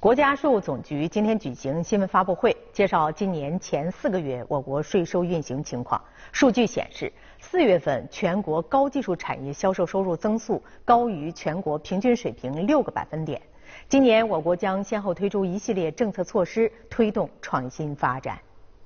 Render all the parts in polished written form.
国家税务总局今天举行新闻发布会，介绍今年前4个月我国税收运行情况。数据显示，4月份全国高技术产业销售收入增速高于全国平均水平6个百分点。今年我国将先后推出一系列政策措施，推动创新发展。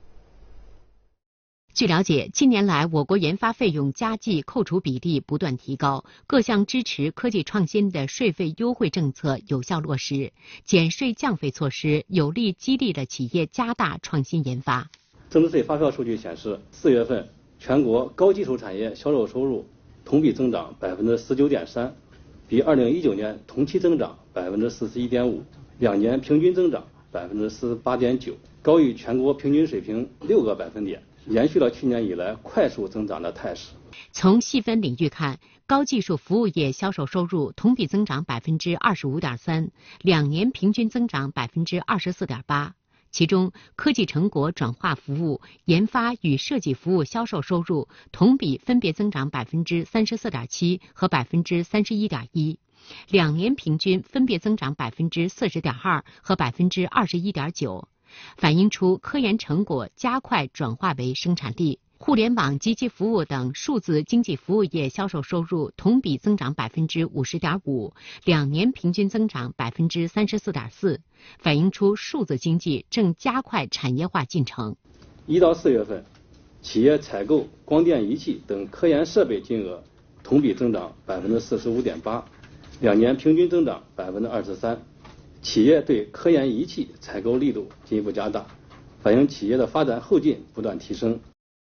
据了解，近年来我国研发费用加计扣除比例不断提高，各项支持科技创新的税费优惠政策有效落实，减税降费措施有力激励了企业加大创新研发。 增值税发票数据显示，4月份全国高技术产业销售收入同比增长19.3%，比2019年同期增长41.5%，两年平均增长48.9%，高于全国平均水平6个百分点。延续了去年以来快速增长的态势。 从细分领域看，高技术服务业销售收入同比增长25.3%，两年平均增长24.8%。其中，科技成果转化服务、研发与设计服务销售收入同比分别增长34.7%和31.1%，两年平均分别增长40.2%和21.9%。反映出科研成果加快转化为生产力。互联网及其服务等数字经济服务业销售收入同比增长50.5%，两年平均增长34.4%，反映出数字经济正加快产业化进程。 1到4月份，企业采购光电仪器等科研设备金额同比增长45.8%，两年平均增长23%。企业对科研仪器采购力度进一步加大，反映企业的发展后劲不断提升。